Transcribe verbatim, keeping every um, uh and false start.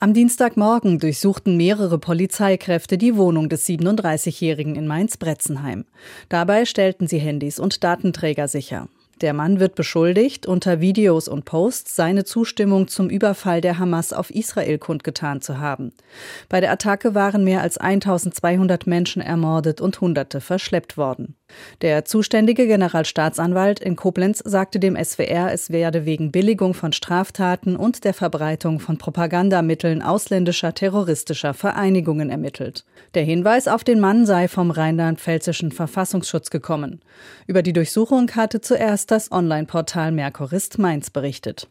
Am Dienstagmorgen durchsuchten mehrere Polizeikräfte die Wohnung des siebenunddreißigjährigen in Mainz-Bretzenheim. Dabei stellten sie Handys und Datenträger sicher. Der Mann wird beschuldigt, unter Videos und Posts seine Zustimmung zum Überfall der Hamas auf Israel kundgetan zu haben. Bei der Attacke waren mehr als eintausendzweihundert Menschen ermordet und Hunderte verschleppt worden. Der zuständige Generalstaatsanwalt in Koblenz sagte dem S W R, es werde wegen Billigung von Straftaten und der Verbreitung von Propagandamitteln ausländischer terroristischer Vereinigungen ermittelt. Der Hinweis auf den Mann sei vom rheinland-pfälzischen Verfassungsschutz gekommen. Über die Durchsuchung hatte zuerst das Online-Portal Merkurist Mainz berichtet.